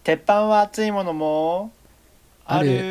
鉄板は熱いものもある。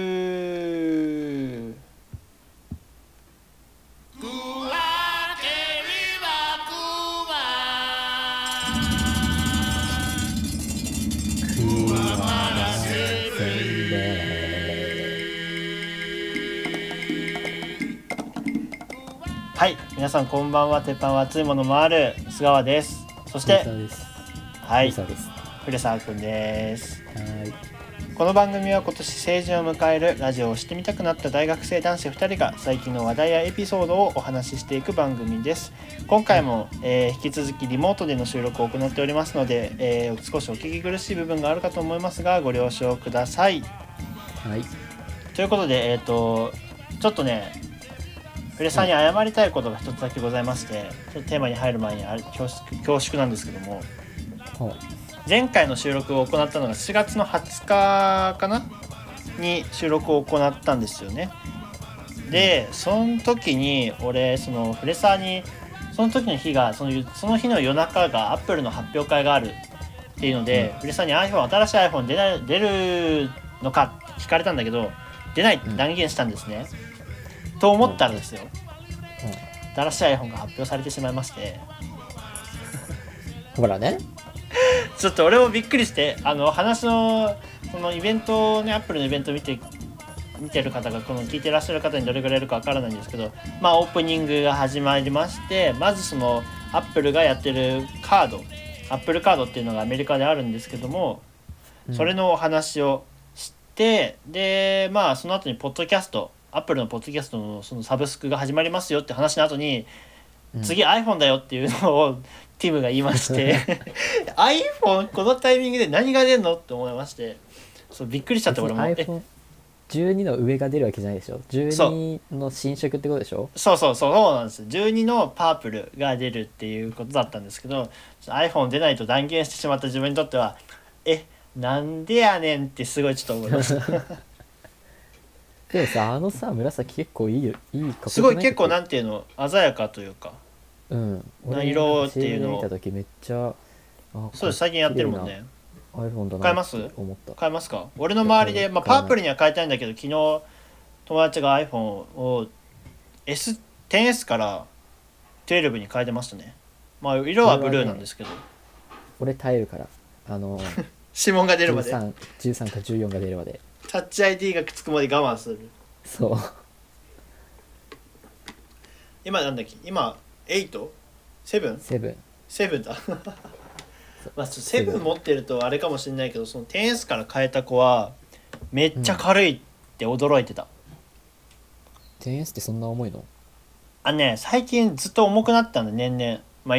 はい、皆さんこんばんは。鉄板は熱いものもある菅川です。そしてはい、古澤くんです。この番組は今年成人を迎えるラジオをしてみたくなった大学生男子2人が最近の話題やエピソードをお話ししていく番組です。今回も、引き続きリモートでの収録を行っておりますので、少しお聞き苦しい部分があるかと思いますがご了承ください。 はい。 ということで、ちょっとね古さんに謝りたいことが一つだけございまして、ちょっとテーマに入る前に恐縮なんですけども、前回の収録を行ったのが4月の20日かなに収録を行ったんですよね。でその時に俺そのフレサーにその時の日がその日の夜中がアップルの発表会があるっていうので、フレサーに新しい iPhone 出るのかって聞かれたんだけど、出ないって断言したんですね、と思ったらですよ、新しい iPhone が発表されてしまいましてほらねちょっと俺もびっくりして、話のこのイベントね、アップルのイベント見てる方がこの聞いてらっしゃる方にどれぐらいいるかわからないんですけど、まあオープニングが始まりまして、まずそのアップルがやってるカード、アップルカードっていうのがアメリカであるんですけども、それのお話をして、でまあその後にポッドキャスト、アップルのポッドキャストのそのサブスクが始まりますよって話の後に、次 iPhone だよっていうのをティムが言いましてiPhone このタイミングで何が出んのって思いまして、そうびっくりしちゃって。俺も iPhone12 の上が出るわけじゃないでしょ。12の新色ってことでしょ。 そうなんです。12のパープルが出るっていうことだったんですけど、 iPhone 出ないと断言してしまった自分にとってはなんでやねんってすごいちょっと思いましたでもさ、紫結構いいかすごい結構なんていうの、鮮やかというか、色っていうのを見た時めっちゃそうです、最近やってるもんね。 iPhone だな買います？ 思った。 買いますか？俺の周りで、パープルには買いたいんだけど、昨日友達が iPhone を 10S から12に変えてましたね。まあ色はブルーなんですけど、 俺耐えるから指紋が出るまで、 13か14が出るまでタッチ ID がくっつくまで我慢する。 そう今なんだっけ、今 8？7？7だまあ7持ってるとあれかもしれないけど、その 10S から変えた子はめっちゃ軽いって驚いてた。 10S ってそんな重いの？ 最近ずっと重くなったんだ、年々。まあ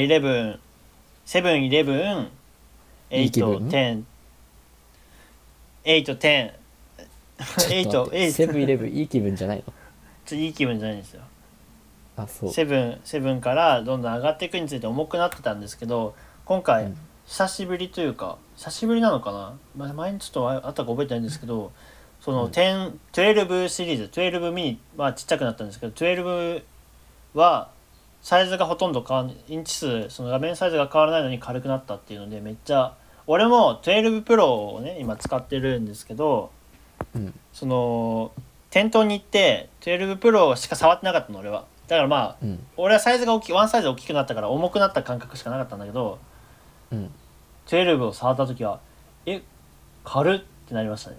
11、7、11、8、10、8、10、8、 セブンイレブンいい気分じゃないの？ いい気分じゃないんですよ。 あ、そう。 7からどんどん上がっていくについて重くなってたんですけど、今回、久しぶりというか、久しぶりなのかな、前にちょっとあったか覚えてないんですけど、その12シリーズ、12ミニはちっちゃくなったんですけど、12はサイズがほとんどインチ数、その画面サイズが変わらないのに軽くなったっていうので、めっちゃ、俺も12プロをね今使ってるんですけど、その店頭に行って12プロしか触ってなかったの俺は。だからまあ、俺はサイズがワンサイズ大きくなったから重くなった感覚しかなかったんだけど、12を触った時は軽ってなりましたね。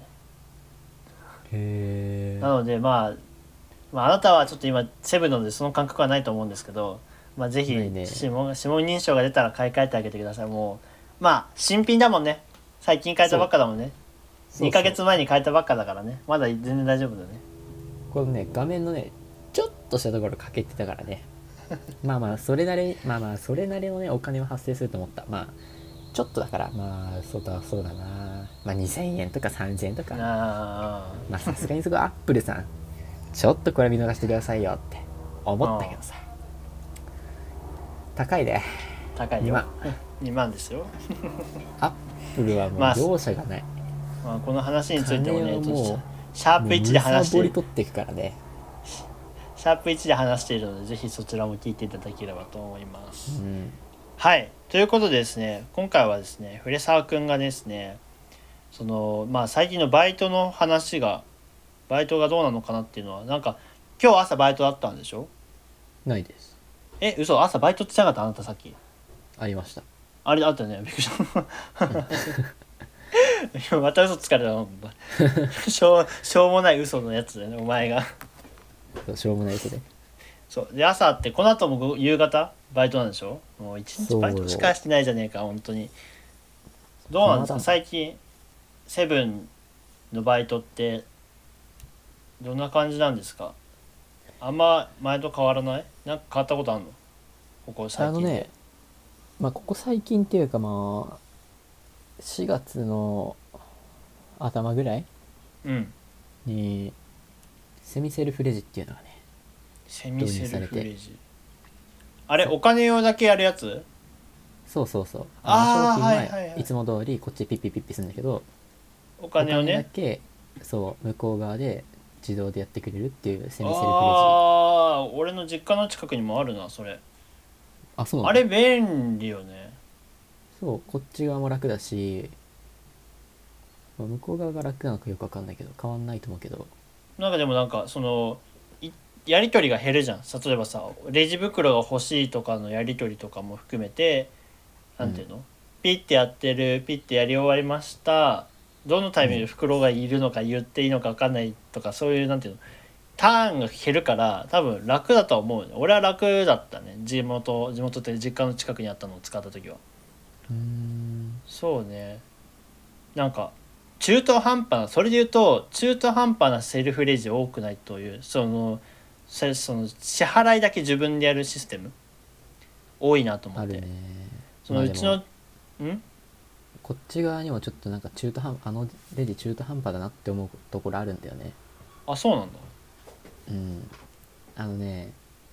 へー。 なのでまああなたはちょっと今7なのでその感覚はないと思うんですけど、まあぜひ指紋認証が出たら買い替えてあげてください。もうまあ新品だもんね、最近変えたばっかだもんね。2ヶ月前に変えたばっかだからね、まだ全然大丈夫だね。 このね、画面のねちょっとしたところ欠けてたからねまあそれなりのねお金は発生すると思った。まあちょっとだから、まあそうだな、まあ2000円とか3000円とか、まあさすがにそこアップルさんちょっとこれ見逃してくださいよって思ったけどさ、高いね。 高いよ。2万ですよアップルはもう容赦がない。 まあこの話についてもね、 もうシャープ1で話して取っていくからね。 シャープ1で話しているので、ぜひそちらも聞いていただければと思います。はい、ということでですね、今回はですね、古澤くんがですね、 そのまあ最近のバイトの話が、バイトがどうなのかなっていうのは、なんか今日朝バイトだったんでしょ？ ないです。 嘘、朝バイトって言ってなかったあなたさっき？ ありました。 あれあったよね、びっくりしたまた嘘つかれたのしょうもない嘘のやつだよね、お前が。 そうしょうもないですね。 そうで、朝ってこの後も夕方バイトなんでしょ？もう一日バイトしかしてないじゃねえか本当に。どうなんですか最近、セブンのバイトってどんな感じなんですか？あんま前と変わらない？なんか変わったことあるの？ここ最近で。 ね、まあここ最近っていうかまあ4月の頭ぐらいうん。 にセミセルフレジっていうのがねセミセルフ導入されて、 レジ。あれそうお金用だけやるやつ？ そうそうそう、商ああー、はい品ははいはい。 いつも通りこっちピッピピッピするんだけど、 おお金だ金をね。 けそう向こう側で自動でやってくれるっていうセミセルフレジ。 ああ、俺の実家の近くにもあるなそれ。 あ、そうなの？ あれ便利よね。 そう、こっち側も楽だし、まあ向こう側が楽なのかよくわかんないけど変わんないと思うけど。 なんかでもなんかそのやり取りが減るじゃん。例えばさ、レジ袋が欲しいとかのやり取りとかも含めて、なんていうの、ピッてやってる、ピッてやり終わりました、どのタイミングで袋がいるのか言っていいのか分かんないとか、そういうなんていうの、ターンが減るから多分楽だとは思うよね。俺は楽だったね。地元って実家の近くにあったのを使った時は。 うーん。 そうね。なんか中途半端な、それで言うと中途半端なセルフレジ多くないという、その支払いだけ自分でやるシステム多いなと思って。 あるね。 そまあでものうちのこっち側にもちょっとなんかあのレジ中途半端だなって思うところあるんだよね。 あ、そうなんだ。 うん。あのね、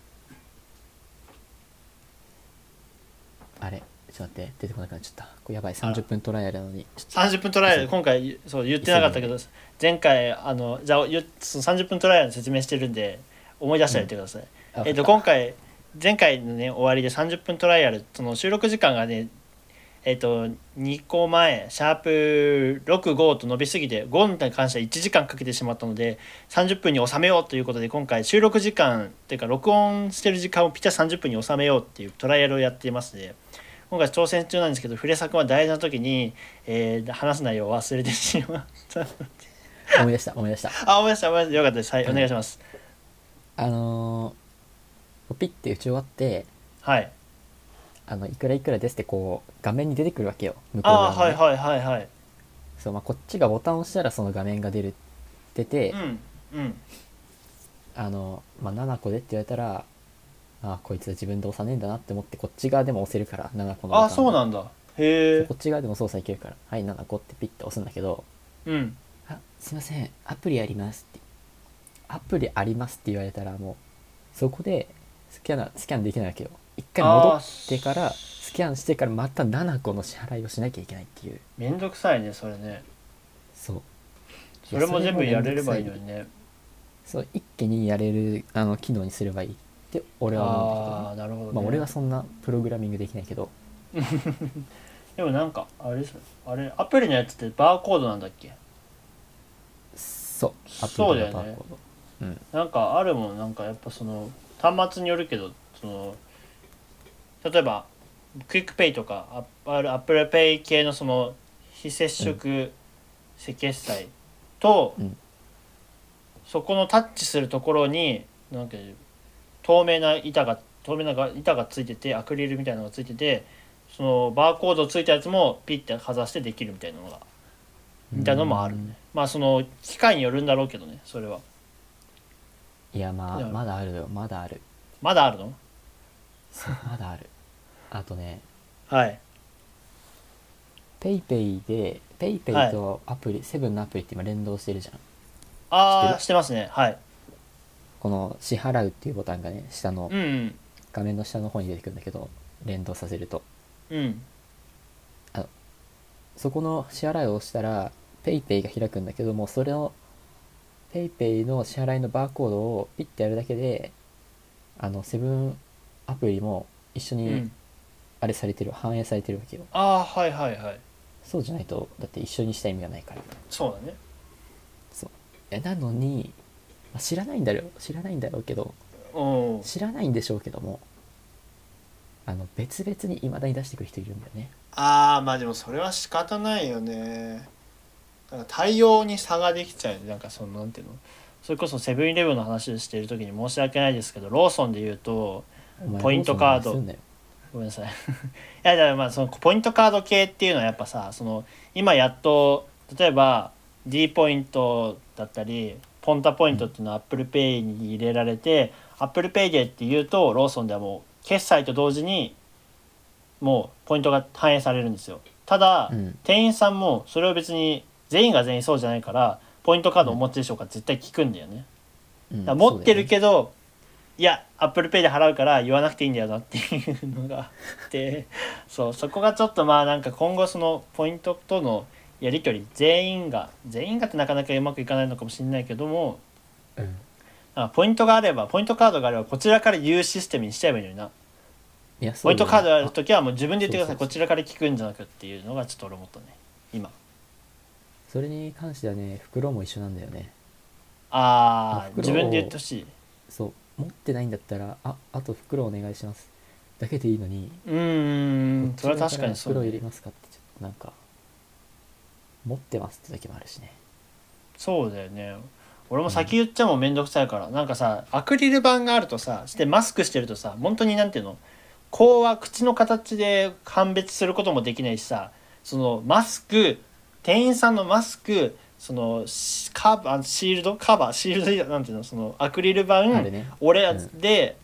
あれちょっと待って、出てこなくなっちゃった。これやばい、30分トライアルなのにちょっ 30分トライアル今回そう言ってなかったけど、前回じゃあその30分トライアルの説明してるんで思い出しておいてください。 と、あ、分かった。 今回前回のね終わりで30分トライアル、その収録時間がね2個前シャープ65と伸びすぎて5に関しては1時間かけてしまったので、30分に収めようということで今回収録時間っていうか録音してる時間をぴったり30分に収めようっていうトライアルをやっていますね。今回挑戦中なんですけど、フレ作は大事な時に、話す内容を忘れてしまった思い出した思い出した。 あ、思い出した思い出した。よかったです。はい、お願いします。 あのピッて打ち終わって、 はい。 いくらいくらですってこう画面に出てくるわけよ、向こうああ、 側のね。 はいはいはいはい。 そう、まあ、こっちがボタンを押したらその画面が出て、 うんうんまあ、7個でって言われたら、あ、こいつは自分で押さねえんだなって思ってこっち側でも押せるから、7個のボああ、 タンを。 そうなんだ。へえ。 そう、こっち側でも操作いけるから、はい、7個ってピッて押すんだけど、 うん。 あ、すいません、アプリありますって、アプリありますって言われたら、もうそこでスキャンできないわけよ。一回戻ああ、 ってからスキャンしてからまた7個の支払いをしなきゃいけないっていう。 めんどくさいねそれね。 そう、 それも全部めんどくさい。 やれればいいのにね。 そう、一気にやれる機能にすればいいって俺は思うんだけどね。 ああ、なるほどまあ俺ね。 はそんなプログラミングできないけど。 でもなんかあれですよ、あれアプリのやつってバーコードなんだっけ？ そう、アプリそうだよね。 のバーコード。うん。 なんかあるもん、なんかやっぱその端末によるけど、その例えばクイックペイとかアップルペイ系のその非接触決済と、 うん。 そこのタッチするところになんか透明な板がついてて、アクリルみたいなのがついてて、そのバーコードついたやつもピッてかざしてできるみたいなのがみたいなのもあるね。まあその機械によるんだろうけどね、それは。 いや、まあいやまだあるよ、まだある。 まだあるの？ そう、まだある。あとね、 はい。 ペイペイでペイペイはい。 とセブンのアプリって今連動してるじゃん。知ってる？ ああ、してますね。はい。 この支払うっていうボタンがね、下のうん画面の下の方に出てくるんだけど、連動させると、 うんうんあそこの支払いを押したらペイペイが開くんだけども、それのペイペイの支払いのバーコードをピッてやるだけで、セブンアプリも一緒にうん。 あれされてる、反映されてるわけよ。 ああ、はいはいはい。 そうじゃないとだって一緒にした意味がないから。 そうだね。 そうなのに、まあ、知らないんだろうけど、 うん。 知らないんでしょうけども、別々に未だに出してくる人いるんだよね。 ああ、まあでもそれは仕方ないよね。なんか対応に差ができちゃう。なんかそのなんていうの、それこそセブンイレブンの話をしている時に申し訳ないですけど、ローソンで言うとお前ポイントカード、 ローソンの話すんなよ。 ごめんなさいいやだからまあそのポイントカード系っていうのはやっぱさ、その今やっと例えば D ポイントだったりポンタポイントっていうのは Apple Pay に入れられて、Apple Pay でっていうとローソンではもう決済と同時にもうポイントが反映されるんですよ。ただ、 うん。 店員さんもそれを別に全員が全員そうじゃないからポイントカードおうん。 持ちでしょうか絶対聞くんだよね。 うん。 だから持ってそうだよね。 るけど、いや Apple Pay で払うから言わなくていいんだよなっていうのがあってそうそこがちょっとまあなんか今後そのポイントとのやり取り全員がってなかなかうまくいかないのかもしれないけども、 うん。 ポイントがあればポイントカードがあればこちらから言うシステムにしちゃえばいいのにな。 いや、 ポイントカーそうだよね。 ドあるときはもう自分で言ってください、 そうそうそう。 こちらから聞くんじゃなくっていうのがちょっと俺思ったね今。 それに関してはね、袋も一緒なんだよね。 自分で言っ袋を、 てほしい。 そう持ってないんだったら、あと袋お願いしますだけでいいのに、こっそれは確かち側からにそうね。 袋入れますかってちょっとなんか、持ってますって時もあるしね。 そうだよね。俺もうん。 先言っちゃもうめんどくさいからなんかさアクリル板があるとさしてマスクしてるとさ本当になんていうの、こうは口の形で判別することもできないしさ、そのマスク、店員さんのマスク、そのカバーシールドカバーシールドでなんていうの、そのアクリル板あれね。 俺うん。 で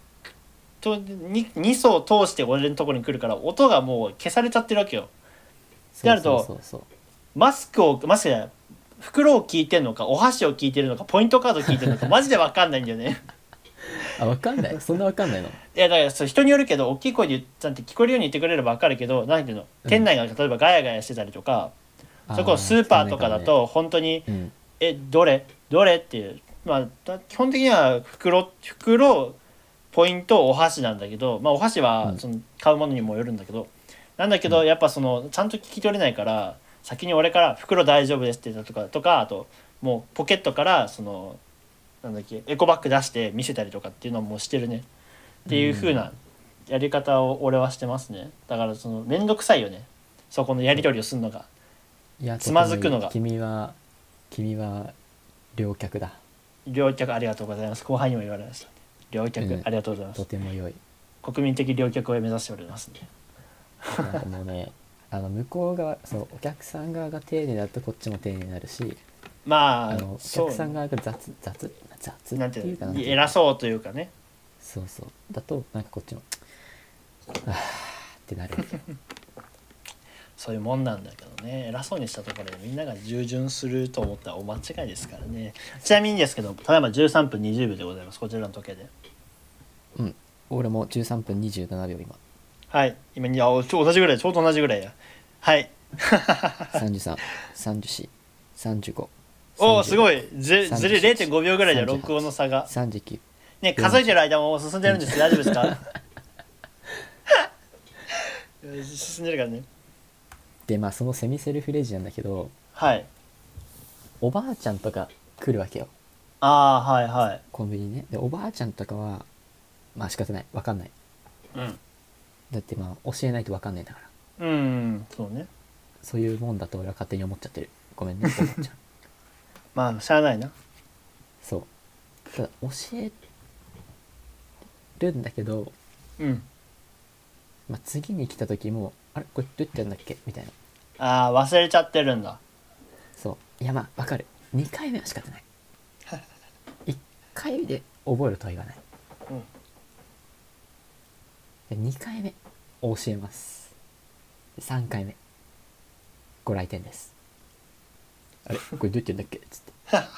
2層通して俺のところに来るから音がもう消されちゃってるわけよ。でそうそうあるとそうそう。 マスクじゃない、袋を聞いてんのかお箸を聞いてるのかポイントカード聞いてるのかマジで分かんないんだよねあ、わかんない。そんなわかんないの？ いやだからそう人によるけど大きい声でちゃんと聞こえるように言ってくれれば分かるけど、なんていうの、 うん。 店内が例えばガヤガヤしてたりとか、それこそスああ、聞こえーパーとないかもね。 かだと本当にうん。 どれっていう、まあ基本的には袋ポイントお箸なんだけど、まあお箸うん。 はその買うものにもよるんだけど、なんだけうん。 どやっぱそのちゃんと聞き取れないから先に俺から袋大丈夫ですって言ったとかあともうポケットからそのなんだっけエコバッグ出して見せたりとかっていうのもしてるねっうていう風ん。 なやり方を俺はしてますね。だからそのめんどくさいよね、そこのやりそう。 取りをするのが、 いや、 つとてもいい。 まずくのが。 君は良客だ。 両脚ありがとうございます。後輩にも言われました。両うん。 脚ありがとうございまとす。 ても良い。 国民的両脚を目指しておりますね。 なんかもうね、向こう側、そう、お客さん側が丁寧だとこっちも丁寧になるし、 まあお客そうね、 さん側が雑っなんていていうか、なんうていうか、 偉そうというかね。 そうそう。だと、なんかこっちも、あーってなるわけよ。 そういうもんなんだけどね、偉そうにしたところでみんなが従順すると思ったらお間違いですからね。ちなみにですけど、ただいま13分20秒でございます、こちらの時計で。 うん。俺も13分27秒今。 はい、今に同じぐらい、ちょうど同じぐらいや。はい。 33、34、35、 おおすご 36、 い、ずれ 37、 0.5秒ぐらいで録音の 38、 差が。 39、 ね、数えて 40、 る間も進んでるんですけど大丈夫ですか？進んでるからね。 で、まあそのセミセルフレジなんだけど、 はい。 おばあちゃんとか来るわけよ。 ああはいはい。 コンビニね。で、おばあちゃんとかは、まあ仕方ない。わかんない。 うんだってまあ教えないとわかんないんだから。 そうね。 そういうもんだと俺は勝手に思っちゃってる。ごめんね、おばあちゃん。 まあしゃあないな。 そう。ただ、教えるんだけど、 うん。 まあ、次に来た時も、あれこれどうやってやるんだっけみたいな。 ああ忘れちゃってるんだ。 そう。いや、まあ、わかる。2回目は仕方ない。1回で覚えるとは言わない。 うんで2回目、教えます。で3回目、ご来店です。あれこれどうやってやるんだっけつって。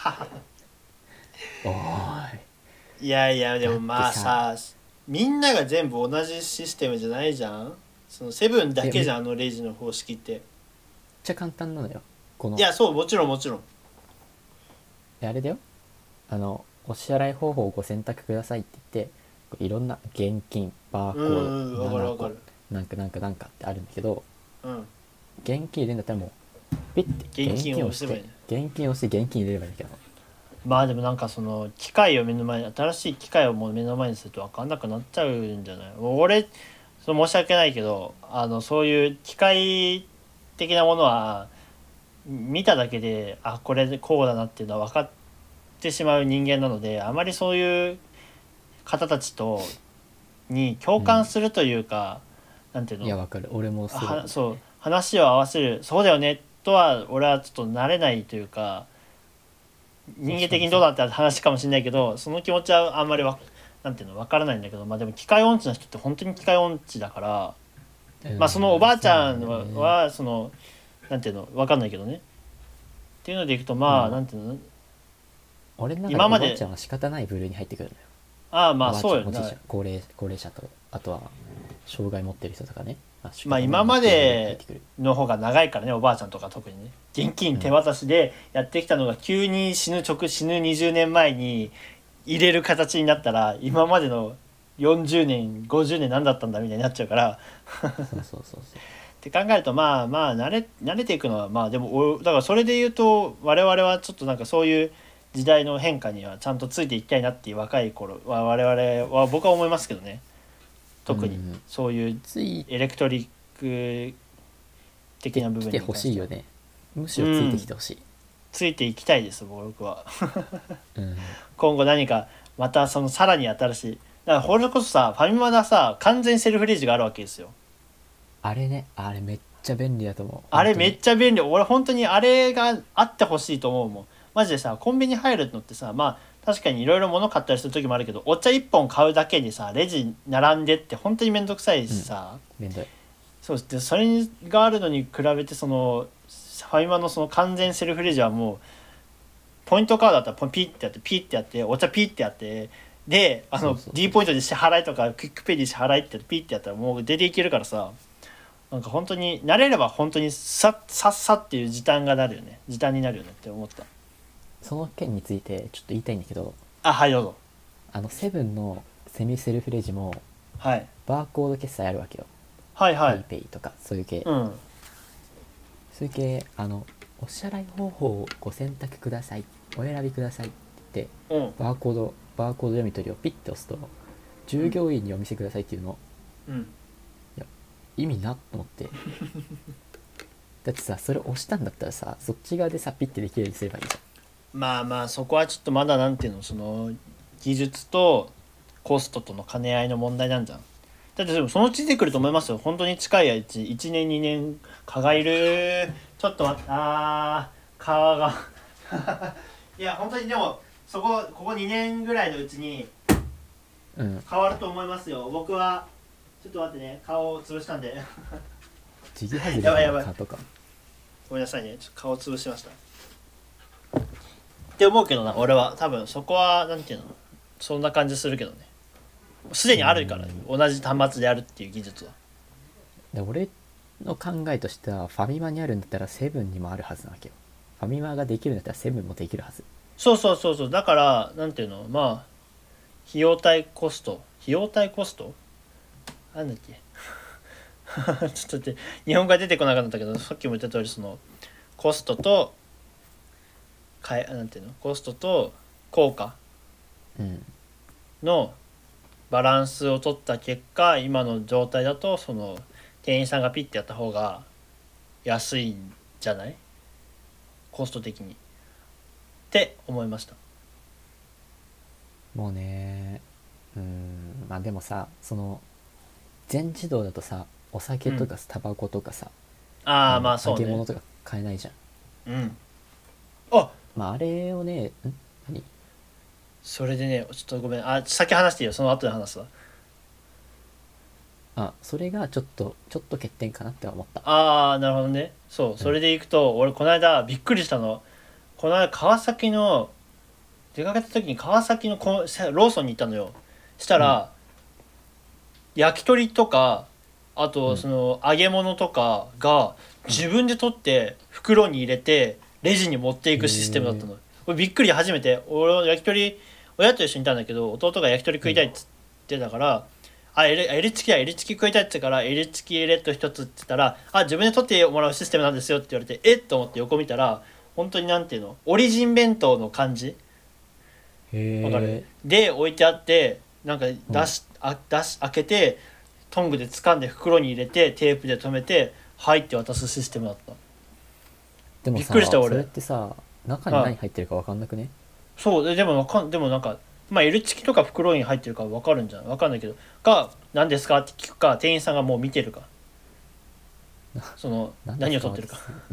おーい。 いやいやでだっもまあてさ、 さ、みんなが全部同じシステムじゃないじゃん。そのセブンだけめっじゃんあのレジの方式って。 ちゃ簡単なのよ。この、 いやそうもちろんもちろん。 あれだよ。お支払い方法をご選択くださいって言って、いろんな現金、バーコード、 わかる 7個、 わかる。 なんかなんかなんかってあるんだけど、 うん現金入れるんだったらもうピッて現金を押せばいいね。 現金を押して現金入れればいいけど。 まあでもなんかその機械を目の前に新しい機械をもう目の前にすると分かんなくなっちゃうんじゃない。俺申し訳ないけどそういう機械的なものは見ただけでこれでこうだなっていうのは分かってしまう人間なので、あまりそういう方たちとに共感するというか、なんていうの、 いやわかる、俺もそう話を合わせる、そうだよねとは俺はちょっと慣れないというか、人間的にどうだって話かもしれないけど、その気持ちはあんまりなんていうの分からないんだけど、まあでも機械音痴の人って本当に機械音痴だから、まあそのおばあちゃんはそのなんていうの分かんないけどねっていうのでいくと、まあなんていうの、 俺の中でおばあちゃんは仕方ない部類に入ってくるのよ。 まあそうよね。 高齢者と、あとは障害持ってる人とかね。 まあ今までの方が長いからね、おばあちゃんとか特にね、現金手渡しでやってきたのが急に死ぬ20年前に入れる形になったら、今までの40年50年何だったんだみたいになっちゃうからそうって考えると、まあ慣れていくのは、まあでもだからそれで言うと我々はちょっとなんかそういう時代の変化にはちゃんとついていきたいなっていう若い頃は我々は僕は思いますけどね。特にそういうエレクトリック的な部分に来てほしいよね。むしろついてきてほしい、 ついていきたいです僕はうん、 今後何かまたそのさらに新しい、だからこれこそさファミマださ完全セルフレジがあるわけですよ。 あれね、あれめっちゃ便利だと思う。 あれめっちゃ便利。俺本当にあれがあってほしいと思うもん。マジでさ、コンビニ入るのってさ、まあ確かにいろいろ物買ったりする時もあるけど、お茶1本買うだけでさレジ並んでって本当にめんどくさいしさ、 めんどい。 そうで、それがあるのに比べてそのファミマのその完全セルフレジはもうポイントカードだったらピッてやってピッてやってお茶ピッてやってでD ポイントで支払いとかクイックペイで支払いってピッてやったらもう出ていけるからさ、なんか本当に慣れれば本当にさっっていう時短になるよねって思った。 その件についてちょっと言いたいんだけど、 はいどうぞ。 セブンのセミセルフレジもはいバーコード決済あるわけよ。 はいはい。 ペイペイとかそういう系、 そういう系お支払い方法をご選択ください、お選びくださいって言って、バーコード読み取りをピッて押すと従業員にお見せくださいっていうの、いや意味なと思ってだってさ、それ押したんだったらさ、そっち側でさピッてできるようにすればいいじゃん。 まあそこはちょっとまだなんていうの、その技術とコストとの兼ね合いの問題なんじゃん。だってでもそのうち出てくると思いますよ。本当に近いうち1年2年蚊がいる。ちょっと待って、蚊がいや本当にでもここ2年ぐらいのうちに変わると思いますよ。僕はちょっと待ってね、顔を潰したんで時期外れの蚊とかごめんなさいね、ちょっと顔を潰しましたって思うけどな。俺は多分そこはなんていうの、そんな感じするけどね。すでにあるから、同じ端末でやるっていう技術は。 で俺の考えとしては、ファミマにあるんだったらセブンにもあるはずなわけよ。ファミマができるんだったらセブンもできるはず。 そうだからなんていうの、まあ費用対コストなんだっけちょっと待って、日本語が出てこなかったけど、さっきも言った通りそのコストとなんていうの、コストと効果のバランスを取った結果、今の状態だとその店員さんがピッてやった方が安いんじゃない、コスト的にって思いました。 もうね、まあでもさ、その全自動だとさ、お酒とかタバコとかさ、 まあそうね、 揚げ物とか買えないじゃん。まああれをね、何それでね、ちょっとごめん、先話していいよ、その後で話すわ。 それがちょっと欠点かなって思った。 なるほどね。そう、それでいくと、俺この間びっくりしたの。この間川崎の出かけた時に川崎のローソンに行ったのよ。したら、焼き鳥とかあとその揚げ物とかが自分で取って袋に入れてレジに持っていくシステムだったの。これびっくり、初めて。俺焼き鳥親と一緒にいたんだけど、弟が焼き鳥食いたいっつってたから、 L チキだ L チキ食いたいって言ったから L チキレッド一つって言ったら、あ自分で取ってもらうシステムなんですよって言われて、えっと思って横見たら本当になんていうのオリジン弁当の感じわかるへえ。 で置いてあって、なんか出し開けてトングで掴んで袋に入れてテープで留めてはいって渡すシステムだった。びっでもさ、 くりした俺。 それってさ、中に何入ってるか分かんなくね？ そうでもなんかまあ L チキとか袋に入ってるから分かるんじゃない分かんないけどか何ですかって聞くか店員さんがもう見てるかその何を取ってるかうん。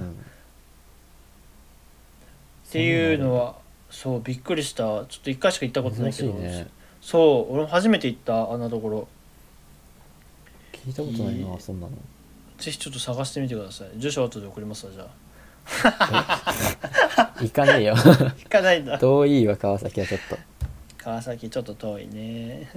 っていうのはそうびっくりした。ちょっと一回しか行ったことないけど、 珍しいね。 そう俺も初めて行ったあんなところ。 聞いたことないな、そんなの。 ぜひちょっと探してみてください。住所後で送りますわじゃ行かねえよ。 あ。行かないんだ。 遠いわ、川崎はちょっと。 川崎ちょっと遠いね。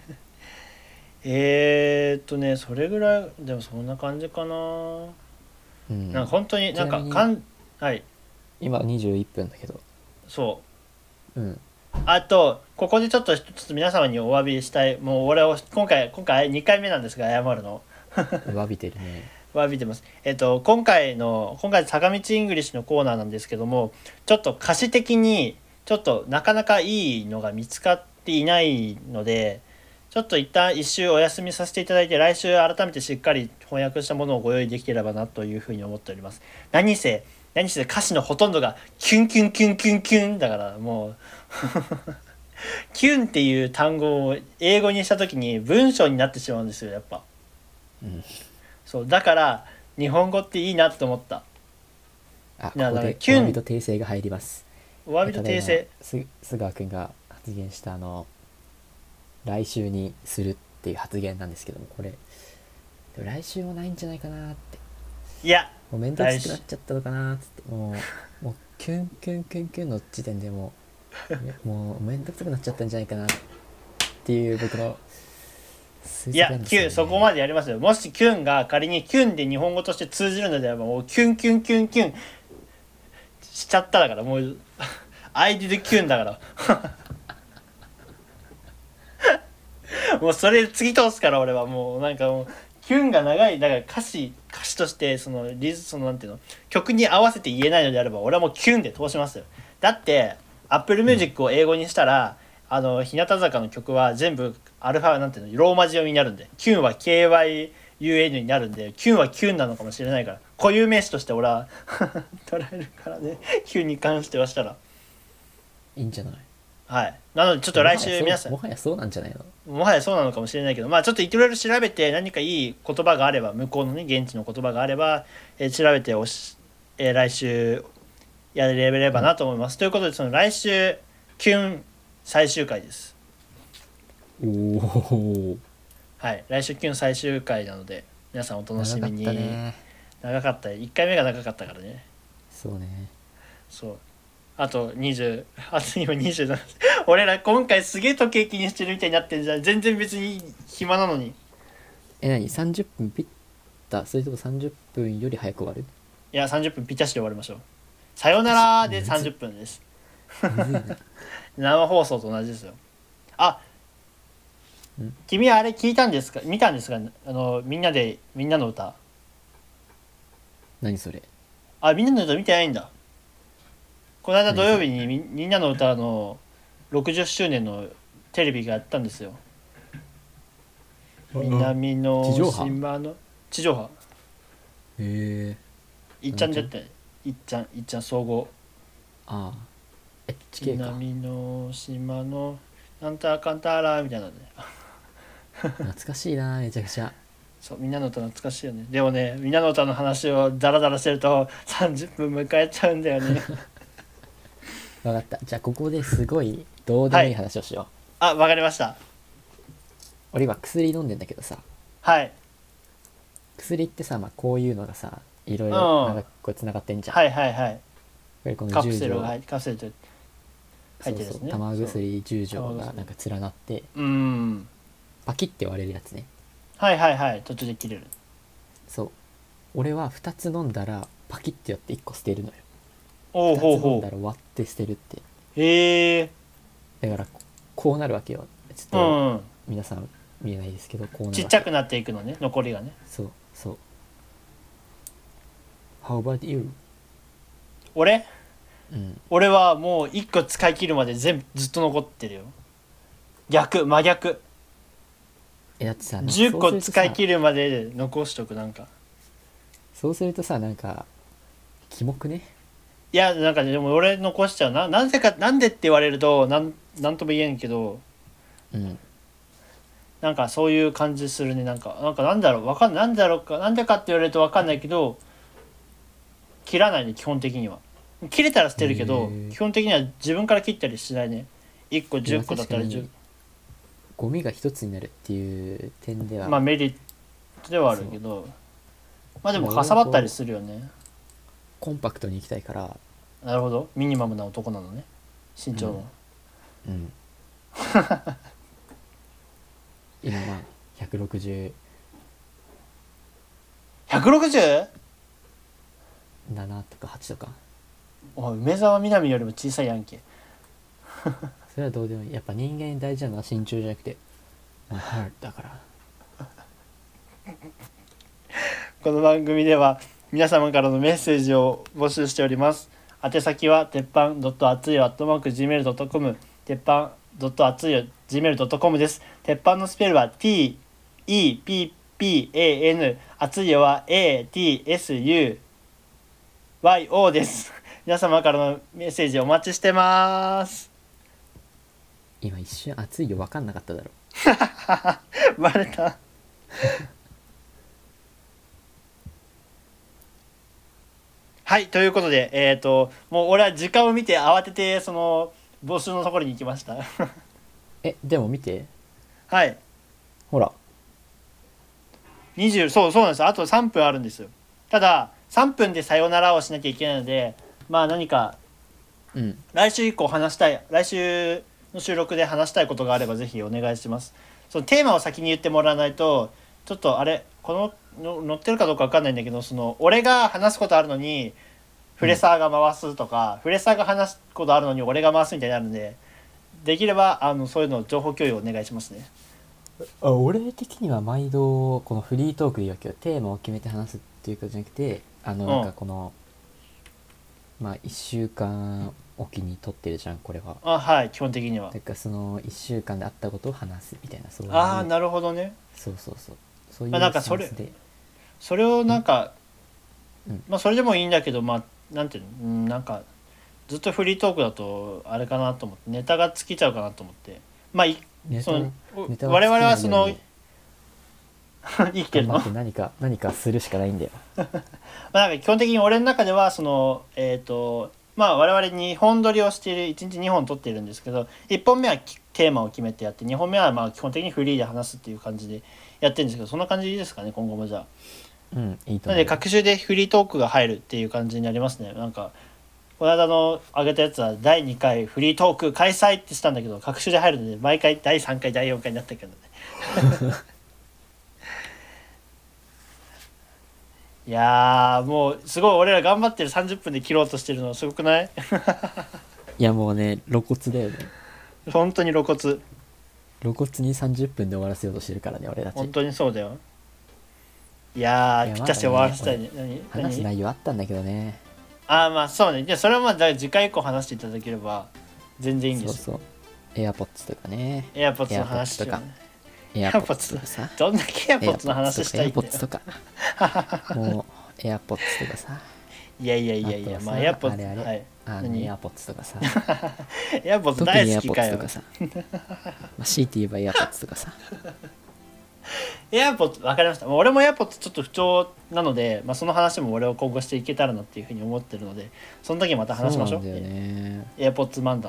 それぐらいでもそんな感じかな。 うん。 なんか本当になんちなみにかはい今21分だけど。 そううん。 あとここでちょっと皆様にお詫びしたい。もう俺を今回2回目なんですが謝るの詫びてるね。 お詫びてます。今回坂道イングリッシュのコーナーなんですけども、ちょっと歌詞的にちょっとなかなかいいのが見つかっていないので、ちょっと一旦一周お休みさせていただいて、来週改めてしっかり翻訳したものをご用意できればなというふうに思っております。何せ歌詞のほとんどがキュンキュンキュンキュンキュンだからもうキュンっていう単語を英語にした時に文章になってしまうんですよやっぱ。 うん。 そうだから日本語っていいなと思った。 あ、こいやこでおだからキュン詫びと訂正が入ります。 お詫びと訂正。 須川くんが発言した来週にするっていう発言なんですけども、これでも来週もないんじゃないかなって。 いやもうめんどくさくなっちゃったのかなっつって、もうキュンキュンキュンキュンの時点でもうめんどくさくなっちゃったんじゃないかなっていう僕の推いや測なんですよね。 キュンそこまでやりますよ。もしキュンが仮にキュンで日本語として通じるのであればもうキュンキュンキュンキュンしちゃっただからもうアイディでキュンだからもうそれ次通すから俺はもうなんかもうキュンが長いだから歌詞としてそのなんていうの曲に合わせて言えないのであれば俺はもうキュンで通しますよ。だってApple Music を英語にしたら、日向坂の曲は全部アルファなんていうのローマ字読みになるんで、キュンは KYUN になるんで、キュンはキュンなのかもしれないから固有名詞として俺は捉えるからね。キュンに関してはしたらいいんじゃない？ はいなのでちょっと来週皆さんもはやそうなんじゃないの？ もはやそうなのかもしれないけど、まあちょっといろいろ調べて何かいい言葉があれば向こうのね現地の言葉があれば、調べて来週やれればなと思います、ということでその来週キュン最終回です。 おお、 はい来週キュン最終回なので皆さんお楽しみに。 長かったね。 長かった1回目が長かったからね。 そうね。 そうあと20あと今27俺ら今回すげえ時計気にしてるみたいになってんじゃん。全然別に暇なのに。 何30分ピッタ、それとも30分より早く終わる？ いや30分ぴったしで終わりましょう。さよならで30分です。 むずいな。 生放送と同じですよ。あん君あれ聞いたんですか見たんですかみんなの歌。 何それ？ あみんなの歌見てないんだ。この間土曜日にみんなの歌の60周年のテレビがやったんですよ。南の島の地上波。 へえ。 いっちゃんだっていっちゃん総合。 ああ、HK か。 南の島のなんたらかんたらみたいなね。 懐かしいな、めちゃくちゃ。 そうみんなの歌懐かしいよね。でもねみんなの歌の話をダラダラしてると30分迎えちゃうんだよね。 分かった。じゃあここですごいどうでもいい話をしよう。 あわかりました。 俺今薬飲んでんだけどさ、 はい薬ってさ、まあ、こういうのがさいろいろなんかこうつながってんじゃん。 はいはいはい。 これこのカプセ 10錠、 ルがカプセルと入ってるやつね。 そうそう、玉薬10錠がなんか連なってうんパキッて割れるやつね。 はいはいはい途中で切れる。 そう、俺は2つ飲んだらパキッてやって1個捨てるのよ。 おうほう 2つ飲んほだら割って捨てるって。 うへえだからこうなるわけよ。ちょっうとん皆さん見えないですけどこうなるわけちっちゃくなっていくのね、残りがね。 そうそう。 How about you? 俺うん俺はもう1個使い切るまで全部ずっと残ってるよ。真逆。 だってさ 10個使いる切るまで残しとく。なんかそうするとさなんかキモくね。 いやなんかでも俺残しちゃうな。なんでか、なんでって言われるとなんとも言えんけど、 うんなんかそういう感じするね。なんかなんだろう、わかんない、なんだろうか、なんでかって言われるとわかんないけど、切らないね基本的には。切れたら捨てるけどへー基本的には自分から切ったりしないね。1個10個だったら10。 ゴミが一つになるっていう点では、 まあメリットではあるけど、まあでもかさばったりするよね。 コンパクトにいきたいから。 なるほど、ミニマムな男なのね、身長の。 うん今まあ167 160？ とか8とか。 おい梅沢みなみよりも小さいやんけ。 それはどうでもいい。やっぱ人間に大事なのは身長じゃなくてハートだから。 この番組では皆様からのメッセージを募集しております。宛先は鉄板あつゆ @gmail.com、 鉄板あつゆ gmail.com です。鉄板のスペルは TEPPAN、 あつゆは ATSUYO です。皆様からのメッセージお待ちしてます。 今一瞬熱いよ分かんなかっただろ。 バレた。はい、ということで、もう俺は時間を見て慌ててその募集のところに行きました。 でも見てはい、 ほらそうなんです。あと3分あるんですよ。ただ3分でさよならをしなきゃいけないので、まあ何か来週以降来週の収録で話したいことがあればぜひお願いします。そのテーマを先に言ってもらわないとちょっとあれこの載ってるかどうか分かんないんだけど、その俺が話すことあるのにフレサーが回すとか、フレサーが話すことあるのに俺が回すみたいになるんで、できればそういうの情報共有お願いしますね。 俺的には毎度このフリートークでいいわけよ。テーマを決めて話すっていうことじゃなくてなんかこのまあ1週間おきに撮ってるじゃんこれは。 はい、基本的には。 だからその1週間であったことを話すみたいな、そういう。 なるほどね。 そういうなんかスタンスでそれをなんか、 うんまあそれでもいいんだけど、まあなんていうの、なんかずっとフリートークだとあれかなと思って、ネタが尽きちゃうかなと思って、まあその我々はその生きてるの頑張って何かするしかないんだよ。 まあなんか基本的に俺の中ではそのまあ我々2本撮りをしている、1日2本撮っているんですけど、1本目はテーマを決めてやって、2本目はまあ基本的にフリーで話すっていう感じでやってるんですけど、そんな感じですかね今後も。じゃあいいと思う。 なので各週でフリートークが入るっていう感じになりますね。なんかこの間の上げたやつは第2回フリートーク開催ってしたんだけど、各週で入るので毎回第3回第4回になったけどね。いやもうすごい俺ら頑張ってる。30分で切ろうとしてるのすごくない？ いやもうね露骨だよね。 本当に露骨に30分で終わらせようとしてるからね俺たち。 本当にそうだよ。いやぴったし終わらせたいね。 話す内容あったんだけどね。 まあそうね。じゃあそれはまあ次回以降話していただければ全然いいんですよ。 そうエアポッツとかね。 エアポッツの話とか。 エアポッツとかさ。 どんだけエアポッツの話したいんだよ。 エアポッツとかもうエアポッツとかさ。 いやまあエアポッツ、 はい、エアポッツとかさ。 エアポッツ大好きかよ。 まあ、強いて言えばエアポッツとかさ。 エアポッツ分かりました。俺もエアポッツちょっと不調なので、まあ、その話も俺を今後していけたらなっていうふうに思ってるので、その時また話しましょう。 そうなんだよね。 エアポッツ漫談。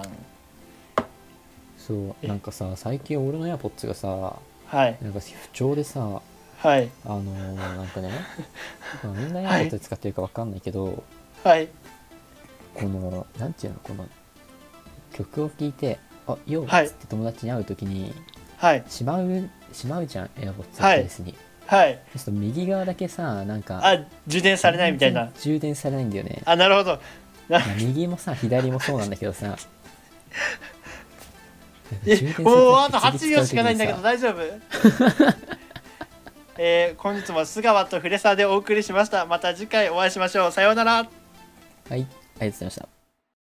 そうなんかさ最近俺のエアポッツがさ、 はい、 なんか不調でさ、 はい、 なんかねみんなエアポッツ使ってるか分かんないけど、 はい、 このなんていうの、この曲を聴いてよっつって友達に会う時に、 はい、 しまうじゃんエアポッツケースに。 はい、 ちょっと右側だけさなんか充電されないみたいな。 充電されないんだよね。 なるほど。 右もさ左もそうなんだけどさもうあと8秒しかないんだけど大丈夫？本日も須川とフレサでお送りしました。また次回お会いしましょう。さようなら。 はい、ありがとうございました。